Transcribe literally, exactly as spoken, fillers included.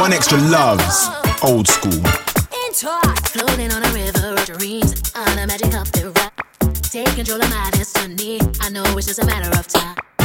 One Extra loves old school. Floating on a river of dreams, on a magic carpet ride. Take control of my destiny. I know it's just a matter of time.